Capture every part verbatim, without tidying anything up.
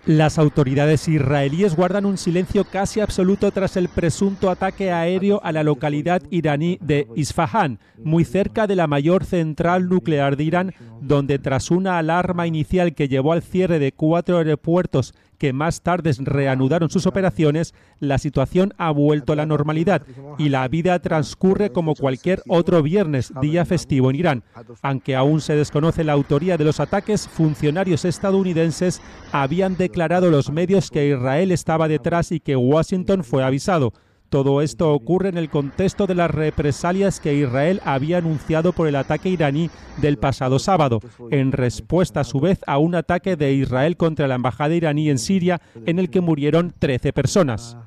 Las autoridades israelíes guardan un silencio casi absoluto tras el presunto ataque aéreo a la localidad iraní de Isfahán, muy cerca de la mayor central nuclear de Irán, donde tras una alarma inicial que llevó al cierre de cuatro aeropuertos que más tarde reanudaron sus operaciones, la situación ha vuelto a la normalidad y la vida transcurre como cualquier otro viernes, día festivo en Irán. Aunque aún se desconoce la autoría de los ataques, funcionarios estadounidenses habían declarado a los medios que Israel estaba detrás y que Washington fue avisado. Todo esto ocurre en el contexto de las represalias que Israel había anunciado por el ataque iraní del pasado sábado, en respuesta a su vez a un ataque de Israel contra la embajada iraní en Siria, en el que murieron trece personas.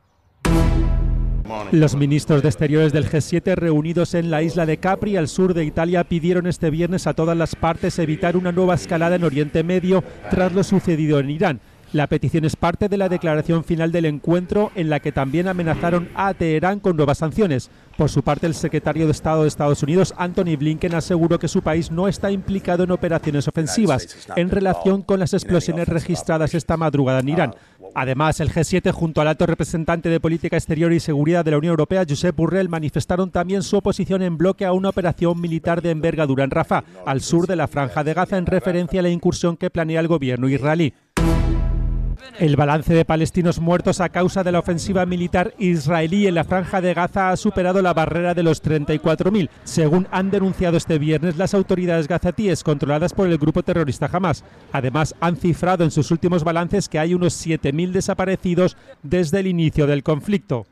Los ministros de Exteriores del G siete reunidos en la isla de Capri, al sur de Italia, pidieron este viernes a todas las partes evitar una nueva escalada en Oriente Medio tras lo sucedido en Irán. La petición es parte de la declaración final del encuentro, en la que también amenazaron a Teherán con nuevas sanciones. Por su parte, el secretario de Estado de Estados Unidos, Antony Blinken, aseguró que su país no está implicado en operaciones ofensivas en relación con las explosiones registradas esta madrugada en Irán. Además, el G siete, junto al alto representante de Política Exterior y Seguridad de la Unión Europea, Josep Borrell, manifestaron también su oposición en bloque a una operación militar de envergadura en Rafah, al sur de la Franja de Gaza, en referencia a la incursión que planea el gobierno israelí. El balance de palestinos muertos a causa de la ofensiva militar israelí en la Franja de Gaza ha superado la barrera de los treinta y cuatro mil, según han denunciado este viernes las autoridades gazatíes controladas por el grupo terrorista Hamás. Además, han cifrado en sus últimos balances que hay unos siete mil desaparecidos desde el inicio del conflicto.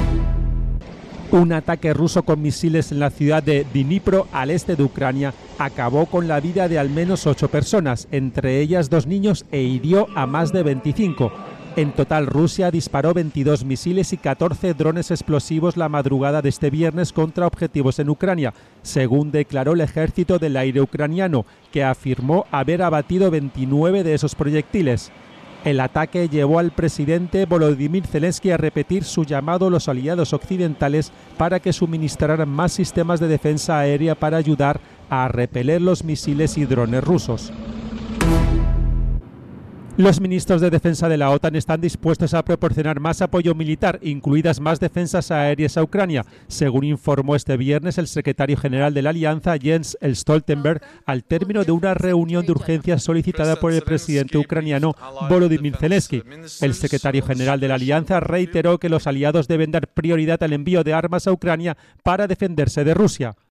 Un ataque ruso con misiles en la ciudad de Dnipro, al este de Ucrania, acabó con la vida de al menos ocho personas, entre ellas dos niños, e hirió a más de veinticinco. En total, Rusia disparó veintidós misiles y catorce drones explosivos la madrugada de este viernes contra objetivos en Ucrania, según declaró el ejército del aire ucraniano, que afirmó haber abatido veintinueve de esos proyectiles. El ataque llevó al presidente Volodymyr Zelensky a repetir su llamado a los aliados occidentales para que suministraran más sistemas de defensa aérea para ayudar a repeler los misiles y drones rusos. Los ministros de defensa de la OTAN están dispuestos a proporcionar más apoyo militar, incluidas más defensas aéreas a Ucrania, según informó este viernes el secretario general de la alianza, Jens Stoltenberg, al término de una reunión de urgencia solicitada por el presidente ucraniano Volodymyr Zelensky. El secretario general de la alianza reiteró que los aliados deben dar prioridad al envío de armas a Ucrania para defenderse de Rusia.